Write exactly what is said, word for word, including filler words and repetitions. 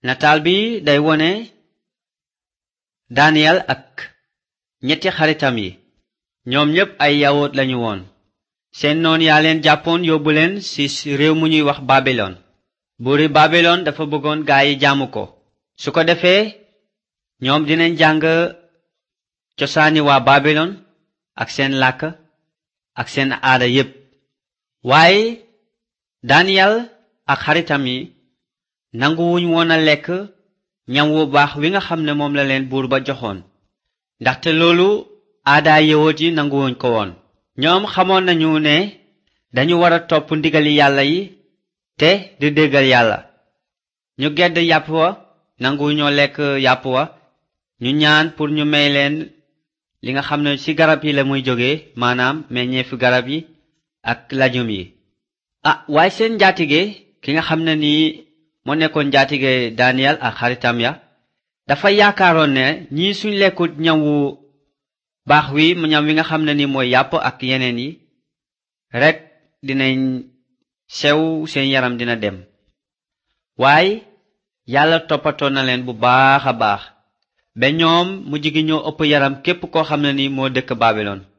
nataal bi day wone Daniel ak ñetti xaritam yi ñoom ñépp ay yawut lañu woon seen noon yaa leen jàppoon yóbbu leen ci réew mu ñuy wax Babylon buuri Babylon dafa bëggoon gaa yi jaamu ko su ko defee ñoom dinañ jàng cosaani waa Babylon ak seen làkk ak seen aada yépp waaye Daniel ak xaritam yi nanguwuñ woon a lekk ñam wu baax wi nga xam ne moom la leen buur ba joxoon ndaxte loolu aadaa yawut yi nanguwuñ ko woon ñoom xamoon nañu ne dañu war a topp ndigali yàlla yi te di déggal yàlla ñu gedd yàpp wa nanguwuñoo lekk yàpp wa ñu ñaan pour ñu may leen li nga xam ne ci garab yi la muy jóge maanaam meññeefu garab yi ak lajum yi ah waaye seen njaatige ki nga xam ne nii moo nekkoon njaatige Daniel ak xaritam ya dafa yaakaaroon ne ñii suñ lekkut ñam wu baax wi ñam wi nga xam ne ni mooy yàpp ak yeneen yi rekk dinañ sew seen yaram dina dem waaye yàlla toppatoo na leen bu baax a baax ba ñoom mujj gi ñoo ëpp yaram képp koo xam ne ni moo dëkk Babylon